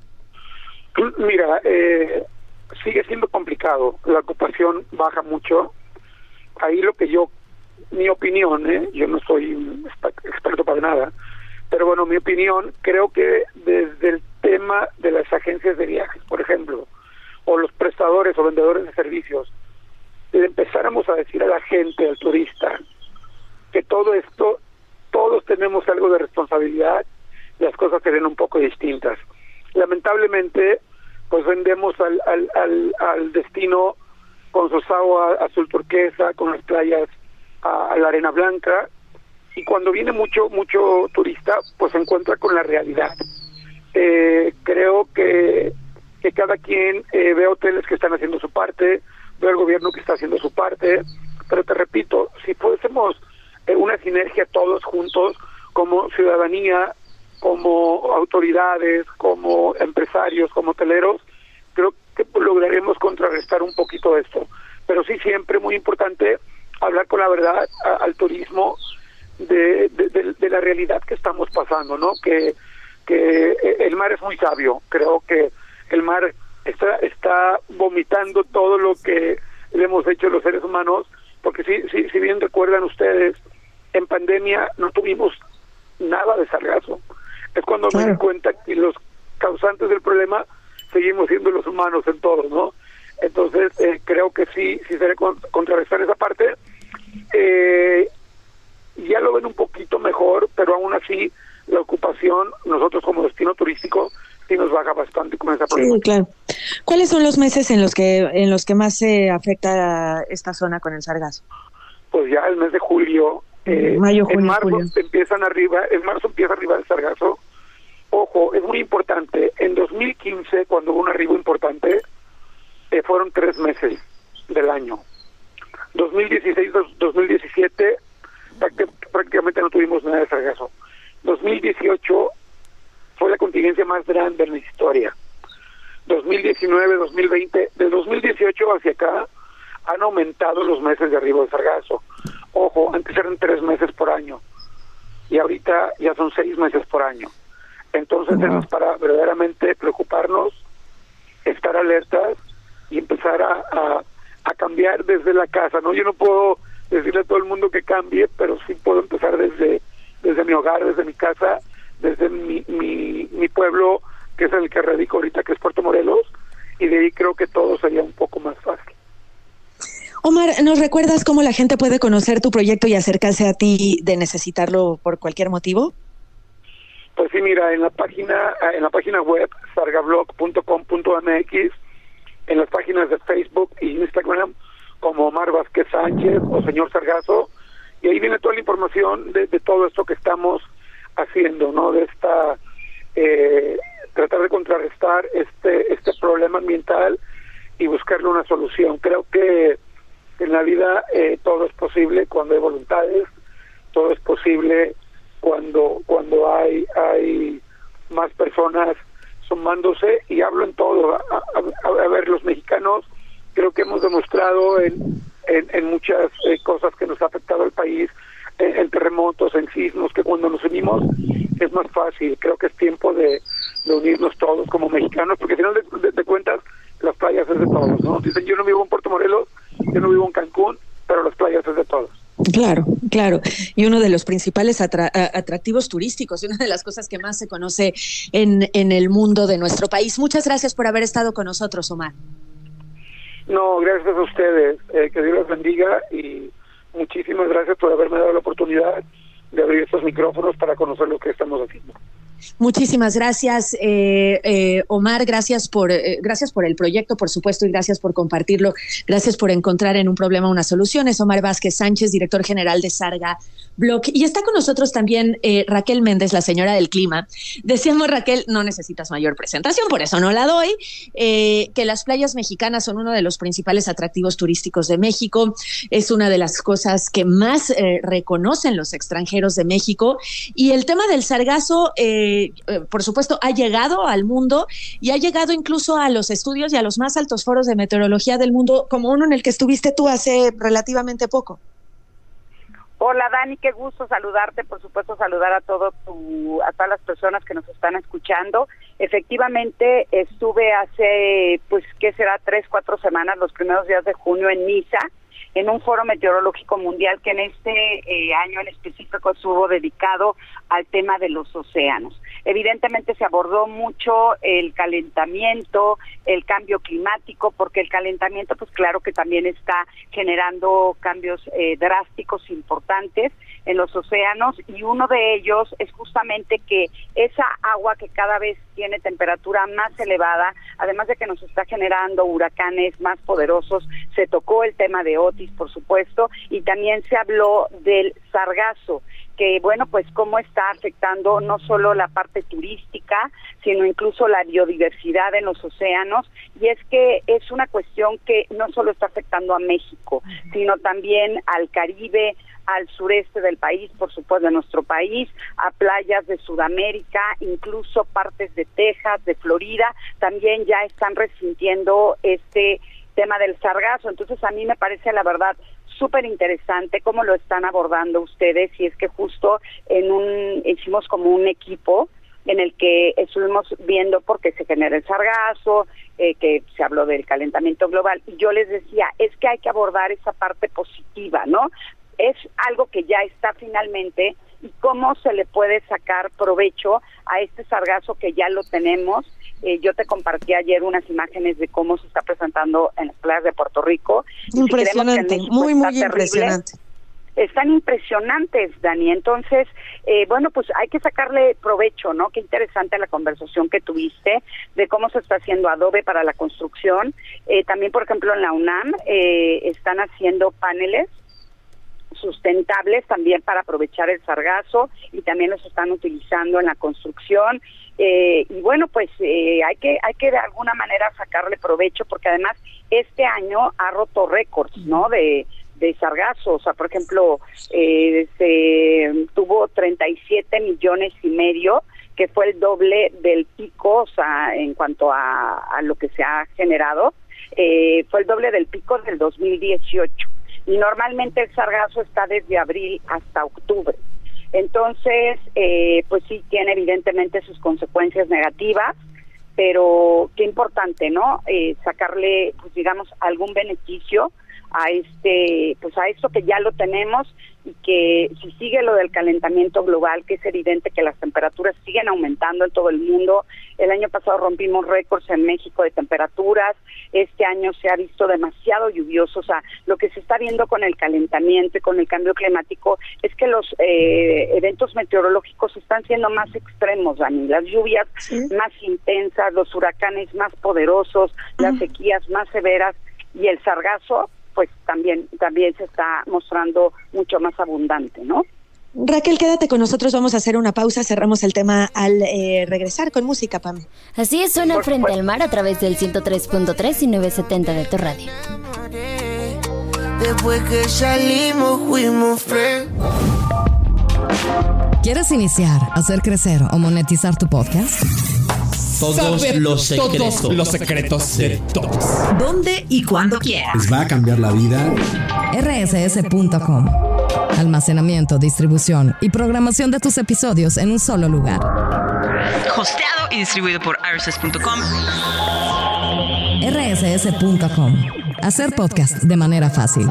Mira, eh, sigue siendo complicado, la ocupación baja mucho. Ahí lo que yo, mi opinión, ¿eh? yo no soy experto para nada, pero bueno, mi opinión, creo que desde el tema de las agencias de viajes, por ejemplo, o los prestadores o vendedores de servicios, le empezáramos a decir a la gente, al turista, que todo esto, todos tenemos algo de responsabilidad, las cosas serían un poco distintas. Lamentablemente, pues vendemos al, al, al, al destino con sus aguas azul turquesa, con las playas a, a la arena blanca, y cuando viene mucho mucho turista, pues se encuentra con la realidad. Eh, creo que, que cada quien eh, ve hoteles que están haciendo su parte, ve al gobierno que está haciendo su parte, pero te repito, si fuésemos eh, una sinergia todos juntos, como ciudadanía, como autoridades, como empresarios, como hoteleros, creo que lograremos contrarrestar un poquito esto. Pero sí, siempre muy importante hablar con la verdad a, al turismo de, de, de, de la realidad que estamos pasando, ¿no? Que, que el mar es muy sabio. Creo que el mar está, está vomitando todo lo que le hemos hecho los seres humanos, porque si, si, si bien recuerdan ustedes, en pandemia no tuvimos nada de sargazo. Es cuando claro. me di cuenta que los causantes del problema seguimos siendo los humanos en todos, ¿no? Entonces, eh, creo que sí, sí se debe contrarrestar esa parte. Eh, ya lo ven un poquito mejor, pero aún así, la ocupación, nosotros como destino turístico, sí nos baja bastante con esa problema. Sí, claro. ¿Cuáles son los meses en los que en los que más se afecta esta zona con el sargazo? Pues ya el mes de julio Eh, Mayo, junio, en marzo julio. empiezan arriba, en marzo empieza arriba el sargazo. Ojo, es muy importante. En dos mil quince, cuando hubo un arribo importante, eh, fueron tres meses del año. dos mil dieciséis, dos mil diecisiete, prácticamente no tuvimos nada de sargazo. dos mil dieciocho fue la contingencia más grande en la historia. dos mil diecinueve, dos mil veinte, de dos mil dieciocho hacia acá han aumentado los meses de arribo de sargazo. Ojo, antes eran tres meses por año y ahorita ya son seis meses por año. Entonces uh-huh. es para verdaderamente preocuparnos, estar alertas y empezar a, a, a cambiar desde la casa, ¿no? Yo no puedo decirle a todo el mundo que cambie, pero sí puedo empezar desde desde mi hogar, desde mi casa, desde mi, mi, mi pueblo, que es el que radico ahorita, que es Puerto Morelos, y de ahí creo que todo sería un poco más fácil. Omar, ¿nos recuerdas cómo la gente puede conocer tu proyecto y acercarse a ti de necesitarlo por cualquier motivo? Pues sí, mira, en la página en la página web sargablog punto com punto m x, en las páginas de Facebook y Instagram como Omar Vázquez Sánchez o Señor Sargazo, y ahí viene toda la información de, de todo esto que estamos haciendo, ¿no? De esta eh, tratar de contrarrestar este este problema ambiental y buscarle una solución. Creo que en la vida eh, todo es posible cuando hay voluntades, todo es posible cuando cuando hay hay más personas sumándose, y hablo en todo. A, a, a ver, los mexicanos creo que hemos demostrado en, en, en muchas eh, cosas que nos ha afectado al país, en, en terremotos, en sismos, que cuando nos unimos es más fácil. Creo que es tiempo de, de unirnos todos como mexicanos, porque al final de, de, de cuentas las playas es de todos, ¿no? Dicen, yo no vivo en Puerto Morelos, yo no vivo en Cancún, pero las playas es de todos. Claro, claro. Y uno de los principales atra- atractivos turísticos, y una de las cosas que más se conoce en, en el mundo de nuestro país. Muchas gracias por haber estado con nosotros, Omar. No, gracias a ustedes. Eh, que Dios los bendiga y muchísimas gracias por haberme dado la oportunidad de abrir estos micrófonos para conocer lo que estamos haciendo. Muchísimas gracias, eh, eh, Omar, gracias por eh, gracias por el proyecto, por supuesto, y gracias por compartirlo, gracias por encontrar en un problema una solución. Es Omar Vázquez Sánchez, director general de Sarga Blog, y está con nosotros también eh, Raquel Méndez, la señora del clima. Decíamos, Raquel, no necesitas mayor presentación, por eso no la doy, eh, que las playas mexicanas son uno de los principales atractivos turísticos de México, es una de las cosas que más eh, reconocen los extranjeros de México, y el tema del sargazo, eh, Eh, por supuesto, ha llegado al mundo y ha llegado incluso a los estudios y a los más altos foros de meteorología del mundo, como uno en el que estuviste tú hace relativamente poco. Hola Dani, qué gusto saludarte, por supuesto saludar a todo tu, a todas las personas que nos están escuchando. Efectivamente estuve hace, pues, ¿qué será? Tres, cuatro semanas, los primeros días de junio en Niza, en un foro meteorológico mundial que en este eh, año en específico estuvo dedicado al tema de los océanos. Evidentemente se abordó mucho el calentamiento, el cambio climático, porque el calentamiento, pues claro que también está generando cambios eh, drásticos importantes en los océanos, y uno de ellos es justamente que esa agua que cada vez tiene temperatura más elevada, además de que nos está generando huracanes más poderosos, se tocó el tema de Otis, por supuesto, y también se habló del sargazo, que bueno, pues cómo está afectando no solo la parte turística, sino incluso la biodiversidad en los océanos, y es que es una cuestión que no solo está afectando a México, sino también al Caribe, al sureste del país, por supuesto de nuestro país, a playas de Sudamérica, incluso partes de Texas, de Florida, también ya están resintiendo este tema del sargazo. Entonces a mí me parece la verdad súper interesante cómo lo están abordando ustedes, y es que justo en un hicimos como un equipo en el que estuvimos viendo por qué se genera el sargazo, eh, que se habló del calentamiento global, y yo les decía, es que hay que abordar esa parte positiva, ¿no? Es algo que ya está finalmente, y cómo se le puede sacar provecho a este sargazo que ya lo tenemos. Eh, yo te compartí ayer unas imágenes de cómo se está presentando en las playas de Puerto Rico. Impresionante, si muy, muy terrible, impresionante. Están impresionantes, Dani. Entonces, eh, bueno, pues hay que sacarle provecho, ¿no? Qué interesante la conversación que tuviste de cómo se está haciendo adobe para la construcción. Eh, también, por ejemplo, en la UNAM eh, están haciendo paneles sustentables también para aprovechar el sargazo, y también los están utilizando en la construcción. Eh, y bueno, pues eh, hay que hay que de alguna manera sacarle provecho, porque además este año ha roto récords, ¿no? De, de sargazo. O sea, por ejemplo, eh, se tuvo treinta y siete millones y medio, que fue el doble del pico, o sea, en cuanto a, a lo que se ha generado, eh, fue el doble del pico del dos mil dieciocho. Y normalmente el sargazo está desde abril hasta octubre. Entonces, eh, pues sí tiene evidentemente sus consecuencias negativas, pero qué importante, ¿no? Eh, sacarle, pues digamos, algún beneficio a este, pues a esto que ya lo tenemos, y que si sigue lo del calentamiento global, que es evidente que las temperaturas siguen aumentando en todo el mundo. El año pasado rompimos récords en México de temperaturas, este año se ha visto demasiado lluvioso. O sea, lo que se está viendo con el calentamiento y con el cambio climático es que los eh, eventos meteorológicos están siendo más extremos, Dani, las lluvias ¿Sí? más intensas, los huracanes más poderosos, uh-huh. las sequías más severas, y el sargazo pues también también se está mostrando mucho más abundante, ¿no? Raquel, quédate con nosotros, vamos a hacer una pausa, cerramos el tema al eh, regresar con música, Pam. Así es, suena Por Frente supuesto. al Mar a través del ciento tres punto tres y novecientos setenta de tu radio. Después que salimos, fuimos frente. ¿Quieres iniciar, hacer crecer o monetizar tu podcast? Todos Saber los secretos. todos los secretos de todos. ¿Dónde y cuándo quieras? Les va a cambiar la vida. R S S punto com. Almacenamiento, distribución y programación de tus episodios en un solo lugar. Hosteado y distribuido por R S S punto com. R S S punto com. Hacer podcast de manera fácil.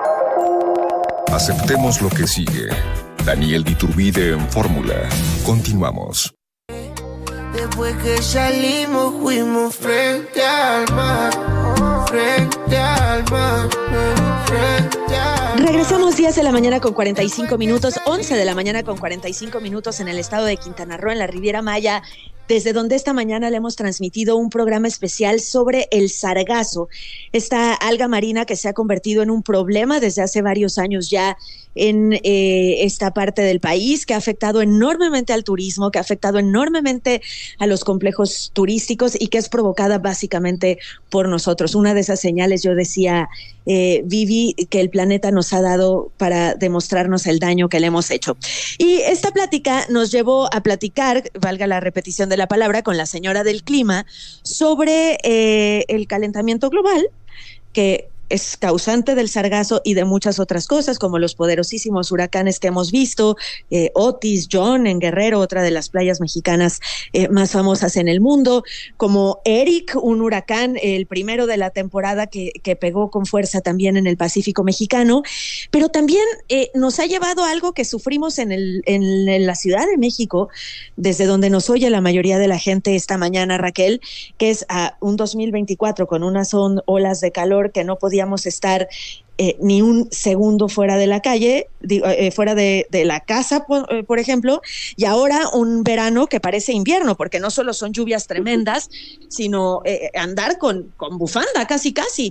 Aceptemos lo que sigue. Daniel Iturbide en Fórmula. Continuamos. Después que salimos, fuimos frente al mar. Frente al mar. Frente al mar. Regresamos diez de la mañana con cuarenta y cinco minutos, once de la mañana con cuarenta y cinco minutos en el estado de Quintana Roo, en la Riviera Maya, desde donde esta mañana le hemos transmitido un programa especial sobre el sargazo, esta alga marina que se ha convertido en un problema desde hace varios años ya en eh, esta parte del país, que ha afectado enormemente al turismo, que ha afectado enormemente a los complejos turísticos y que es provocada básicamente por nosotros. Una de esas señales, yo decía, eh, Vivi, que el planeta nos ha dado para demostrarnos el daño que le hemos hecho. Y esta plática nos llevó a platicar, valga la repetición de la palabra, con la señora del clima sobre eh, el calentamiento global, que es causante del sargazo y de muchas otras cosas, como los poderosísimos huracanes que hemos visto, eh, Otis, John en Guerrero, otra de las playas mexicanas eh, más famosas en el mundo, como Eric, un huracán, el primero de la temporada que, que pegó con fuerza también en el Pacífico mexicano, pero también eh, nos ha llevado a algo que sufrimos en, el, en, en la Ciudad de México, desde donde nos oye la mayoría de la gente esta mañana, Raquel, que es a un dos mil veinticuatro con unas on, olas de calor que no podíamos estar eh, ni un segundo fuera de la calle, digo, eh, fuera de, de la casa, por, eh, por ejemplo, y ahora un verano que parece invierno, porque no solo son lluvias tremendas, sino eh, andar con, con bufanda, casi casi.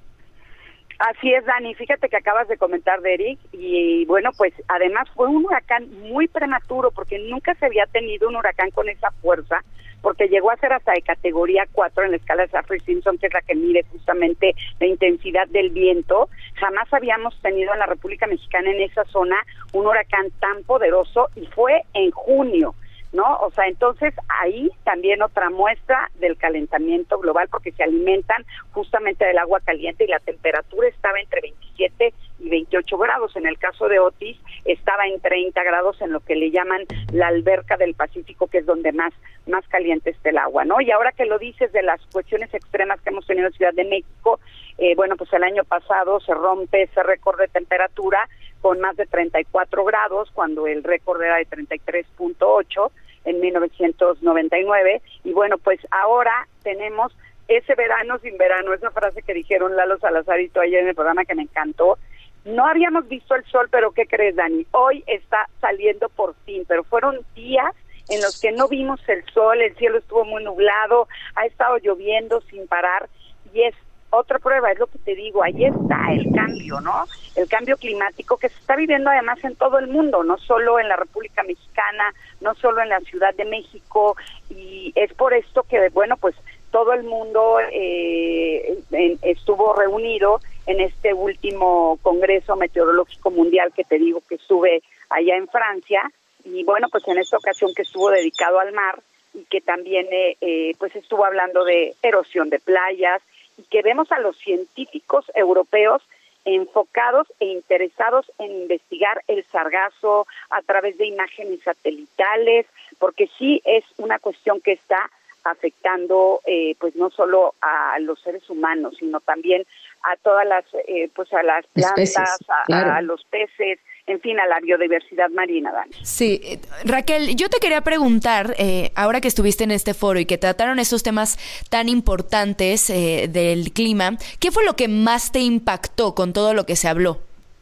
Así es, Dani, fíjate que acabas de comentar de Eric, y bueno, pues además fue un huracán muy prematuro, porque nunca se había tenido un huracán con esa fuerza, porque llegó a ser hasta de categoría cuatro en la escala de Saffir-Simpson, que es la que mide justamente la intensidad del viento. Jamás habíamos tenido en la República Mexicana, en esa zona, un huracán tan poderoso, y fue en junio, ¿no? O sea, entonces ahí también otra muestra del calentamiento global, porque se alimentan justamente del agua caliente, y la temperatura estaba entre veintisiete y veintiocho grados. En el caso de Otis estaba en treinta grados, en lo que le llaman la alberca del Pacífico, que es donde más más caliente está el agua, ¿no? Y ahora que lo dices de las cuestiones extremas que hemos tenido en Ciudad de México, eh, bueno, pues el año pasado se rompe ese récord de temperatura con más de treinta y cuatro grados, cuando el récord era de treinta y tres punto ocho en mil novecientos noventa y nueve, y bueno, pues ahora tenemos ese verano sin verano, esa frase que dijeron Lalo Salazar y tú ayer en el programa, que me encantó. No habíamos visto el sol, pero ¿qué crees, Dani? Hoy está saliendo por fin, pero fueron días en los que no vimos el sol, el cielo estuvo muy nublado, ha estado lloviendo sin parar, y es otra prueba, es lo que te digo, ahí está el cambio, ¿no? El cambio climático que se está viviendo además en todo el mundo, no solo en la República Mexicana, no solo en la Ciudad de México, y es por esto que, bueno, pues todo el mundo eh, en, estuvo reunido en este último Congreso Meteorológico Mundial que te digo que estuve allá en Francia, y bueno, pues en esta ocasión que estuvo dedicado al mar, y que también eh, eh, pues estuvo hablando de erosión de playas, y que vemos a los científicos europeos enfocados e interesados en investigar el sargazo a través de imágenes satelitales, porque sí es una cuestión que está afectando eh, pues no solo a los seres humanos, sino también a todas las eh, pues a las plantas, especies, a, claro. a los peces, en fin, a la biodiversidad marina, Dani. Sí, eh, Raquel, yo te quería preguntar, eh, ahora que estuviste en este foro y que trataron estos temas tan importantes eh, del clima, ¿qué fue lo que más te impactó con todo lo que se habló?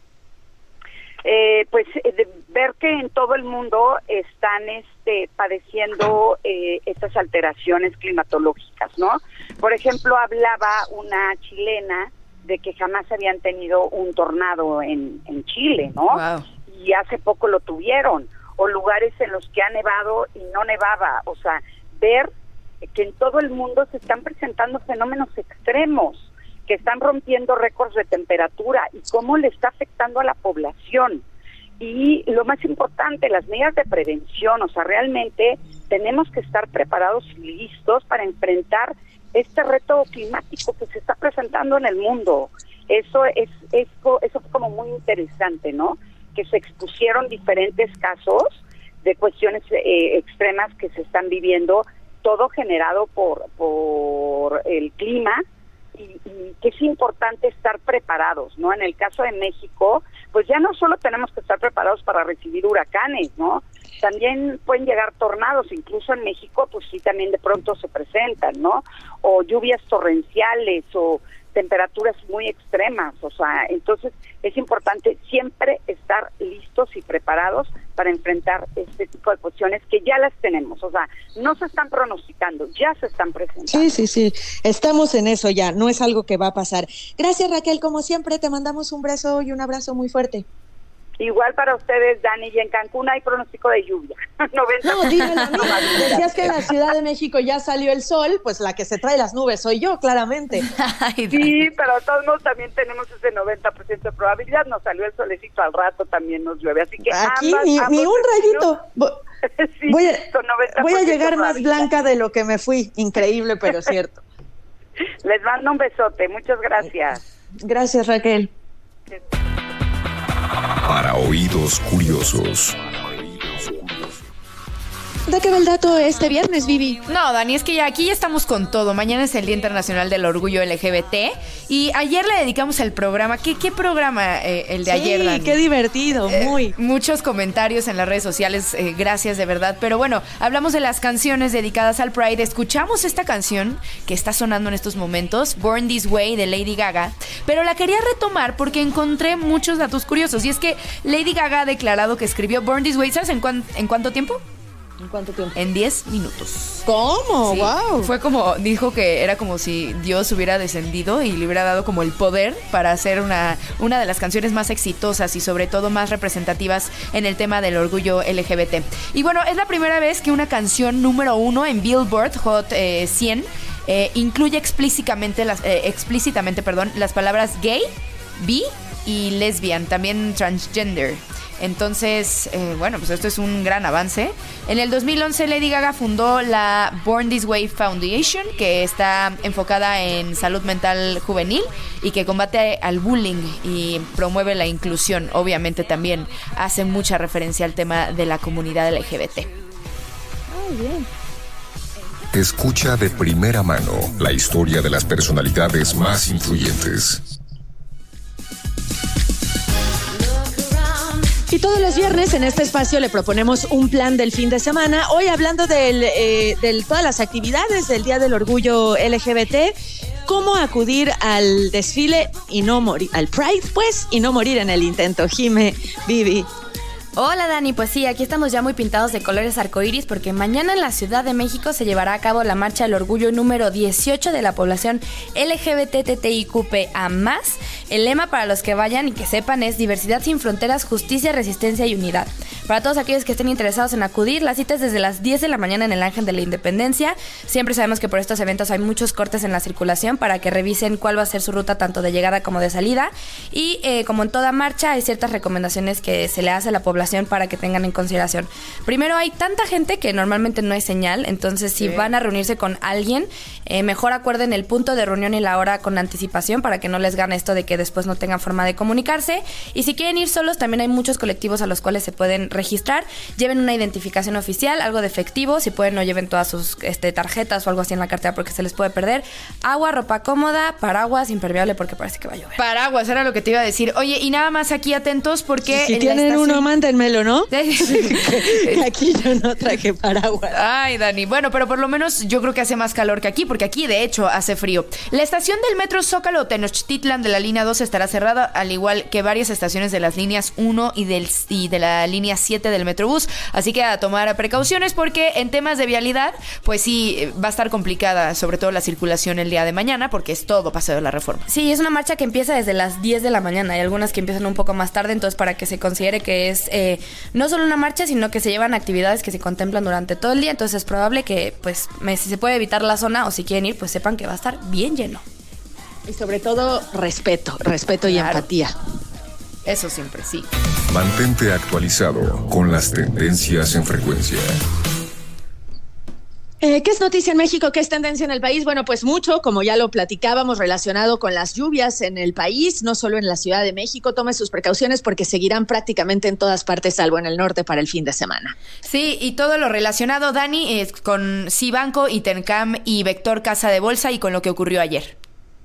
Eh, pues eh, de ver que en todo el mundo están este, padeciendo eh, estas alteraciones climatológicas, ¿no? Por ejemplo, hablaba una chilena de que jamás habían tenido un tornado en, en Chile, ¿no? Wow. Y hace poco lo tuvieron, o lugares en los que ha nevado y no nevaba, o sea, ver que en todo el mundo se están presentando fenómenos extremos, que están rompiendo récords de temperatura y cómo le está afectando a la población. Y lo más importante, las medidas de prevención, o sea, realmente tenemos que estar preparados y listos para enfrentar este reto climático que se está presentando en el mundo. Eso es, es eso fue como muy interesante, ¿no? Que se expusieron diferentes casos de cuestiones eh, extremas que se están viviendo, todo generado por, por el clima, y, y que es importante estar preparados, ¿no? En el caso de México, pues ya no solo tenemos que estar preparados para recibir huracanes, ¿no? También pueden llegar tornados, incluso en México, pues sí, también de pronto se presentan, ¿no? O lluvias torrenciales, o temperaturas muy extremas, o sea, entonces es importante siempre estar listos y preparados para enfrentar este tipo de cuestiones que ya las tenemos, o sea, no se están pronosticando, ya se están presentando. Sí, sí, sí, estamos en eso ya, no es algo que va a pasar. Gracias, Raquel, como siempre, te mandamos un beso y un abrazo muy fuerte. Igual para ustedes, Dani, y en Cancún hay pronóstico de lluvia. noventa No, dímelo a mí. Decías que en la Ciudad de México ya salió el sol, pues la que se trae las nubes soy yo, claramente. Sí, pero de todos modos también tenemos ese noventa por ciento de probabilidad. Nos salió el solecito, al rato también nos llueve. Así que aquí ambas, ni, ambos ni un rayito. Sí, voy a, voy a llegar más blanca de lo que me fui. Increíble, pero cierto. Les mando un besote. Muchas gracias. Gracias, Raquel. Para oídos curiosos. ¿De qué va el dato este viernes, Vivi? No, Dani, es que ya aquí ya estamos con todo. Mañana es el Día Internacional del Orgullo L G B T y ayer le dedicamos el programa. ¿Qué, qué programa eh, el de sí, ayer, Dani? Sí, qué divertido, muy. Eh, muchos comentarios en las redes sociales, eh, gracias de verdad. Pero bueno, hablamos de las canciones dedicadas al Pride. Escuchamos esta canción que está sonando en estos momentos, Born This Way, de Lady Gaga, pero la quería retomar porque encontré muchos datos curiosos. Y es que Lady Gaga ha declarado que escribió Born This Way, ¿sabes en, cuan, en cuánto tiempo? ¿En cuánto tiempo? En diez minutos. ¿Cómo? Sí. ¡Wow! Fue como, dijo que era como si Dios hubiera descendido y le hubiera dado como el poder para hacer una, una de las canciones más exitosas y sobre todo más representativas en el tema del orgullo L G B T. Y bueno, es la primera vez que una canción número uno en Billboard Hot eh, cien eh, incluye explícitamente las, eh, explícitamente, perdón, las palabras gay, bi y lesbian, también transgender. Entonces, eh, bueno, pues esto es un gran avance. En el dos mil once, Lady Gaga fundó la Born This Way Foundation, que está enfocada en salud mental juvenil y que combate al bullying y promueve la inclusión. Obviamente también hace mucha referencia al tema de la comunidad L G B T. Muy bien. Escucha de primera mano la historia de las personalidades más influyentes. Y todos los viernes en este espacio le proponemos un plan del fin de semana. Hoy hablando de eh, todas las actividades del Día del Orgullo L G B T, cómo acudir al desfile y no morir, al Pride, pues, y no morir en el intento. Jime, Vivi. Hola Dani, pues sí, aquí estamos ya muy pintados de colores arcoíris porque mañana en la Ciudad de México se llevará a cabo la Marcha del Orgullo número dieciocho de la población L G B T T I Q P A más. El lema para los que vayan y que sepan es diversidad sin fronteras, justicia, resistencia y unidad. Para todos aquellos que estén interesados en acudir, la cita es desde las diez de la mañana en el Ángel de la Independencia. Siempre sabemos que por estos eventos hay muchos cortes en la circulación para que revisen cuál va a ser su ruta tanto de llegada como de salida. Y eh, como en toda marcha hay ciertas recomendaciones que se le hace a la población para que tengan en consideración. Primero, hay tanta gente que normalmente no hay señal, entonces si sí. van a reunirse con alguien, eh, mejor acuerden el punto de reunión y la hora con anticipación para que no les gane esto de que después no tengan forma de comunicarse. Y si quieren ir solos, también hay muchos colectivos a los cuales se pueden registrar. Lleven una identificación oficial, algo de efectivo, si pueden no lleven todas sus este, tarjetas o algo así en la cartera porque se les puede perder. Agua, ropa cómoda, paraguas, impermeable porque parece que va a llover. Paraguas, era lo que te iba a decir. Oye, y nada más aquí atentos porque... Si, si en tienen la estación... uno, mándenmelo, ¿no? Aquí yo no traje paraguas. Ay, Dani, bueno, pero por lo menos yo creo que hace más calor que aquí, porque aquí de hecho hace frío. La estación del metro Zócalo Tenochtitlan de la línea dos estará cerrada, al igual que varias estaciones de las líneas uno y, del, y de la línea siete del Metrobús, así que a tomar precauciones porque en temas de vialidad, pues sí, va a estar complicada, sobre todo la circulación el día de mañana, porque es todo Paseo de la Reforma. Sí, es una marcha que empieza desde las diez de la mañana, hay algunas que empiezan un poco más tarde, entonces para que se considere que es eh, no solo una marcha, sino que se llevan actividades que se contemplan durante todo el día, entonces es probable que, pues, me, si se puede evitar la zona o si quieren ir, pues sepan que va a estar bien lleno. Y sobre todo, respeto, respeto claro. y empatía. Eso siempre, sí. Mantente actualizado con las tendencias en frecuencia. Eh, ¿Qué es noticia en México? ¿Qué es tendencia en el país? Bueno, pues mucho, como ya lo platicábamos, relacionado con las lluvias en el país, no solo en la Ciudad de México. Tome sus precauciones porque seguirán prácticamente en todas partes, salvo en el norte para el fin de semana. Sí, y todo lo relacionado, Dani, es con Cibanco, Itencam y Vector Casa de Bolsa y con lo que ocurrió ayer.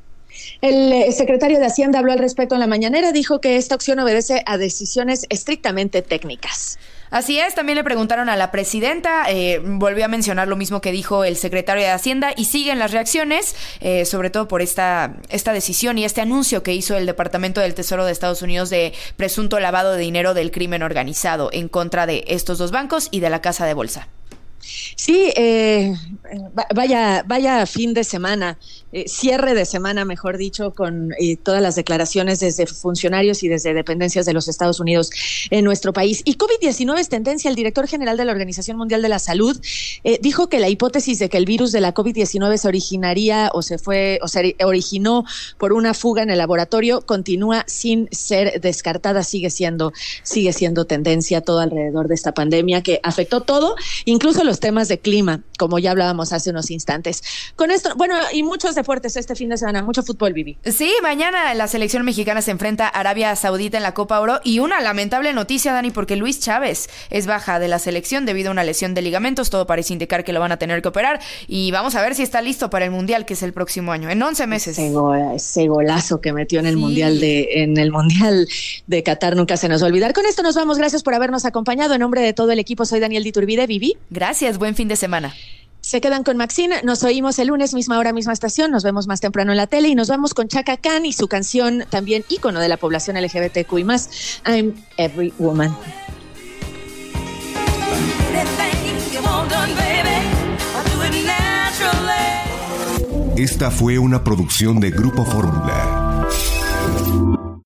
El secretario de Hacienda habló al respecto en la mañanera, dijo que esta opción obedece a decisiones estrictamente técnicas. Así es, también le preguntaron a la presidenta, eh, volvió a mencionar lo mismo que dijo el secretario de Hacienda y siguen las reacciones, eh, sobre todo por esta, esta decisión y este anuncio que hizo el Departamento del Tesoro de Estados Unidos de presunto lavado de dinero del crimen organizado en contra de estos dos bancos y de la Casa de Bolsa. Sí, eh, vaya, vaya fin de semana, eh, cierre de semana, mejor dicho, con eh, todas las declaraciones desde funcionarios y desde dependencias de los Estados Unidos en nuestro país. Y COVID diecinueve es tendencia. El director general de la Organización Mundial de la Salud eh, dijo que la hipótesis de que el virus de la COVID diecinueve se originaría o se fue o se originó por una fuga en el laboratorio continúa sin ser descartada. Sigue siendo, sigue siendo tendencia todo alrededor de esta pandemia que afectó todo, incluso los temas de clima, como ya hablábamos hace unos instantes. Con esto, bueno, y muchos deportes este fin de semana, mucho fútbol, Vivi. Sí, mañana la selección mexicana se enfrenta a Arabia Saudita en la Copa Oro y una lamentable noticia, Dani, porque Luis Chávez es baja de la selección debido a una lesión de ligamentos, todo parece indicar que lo van a tener que operar y vamos a ver si está listo para el Mundial, que es el próximo año, en once meses. Ese, go- ese golazo que metió en el sí. Mundial de en el Mundial de Qatar nunca se nos va a olvidar. Con esto nos vamos, gracias por habernos acompañado. En nombre de todo el equipo, soy Daniel Diturbide. Vivi. Gracias, buen fin de semana. Se quedan con Maxine, nos oímos el lunes, misma hora, misma estación, nos vemos más temprano en la tele y nos vamos con Chaka Khan y su canción también ícono de la población L G B T Q y más, I'm Every Woman. Esta fue una producción de Grupo Fórmula.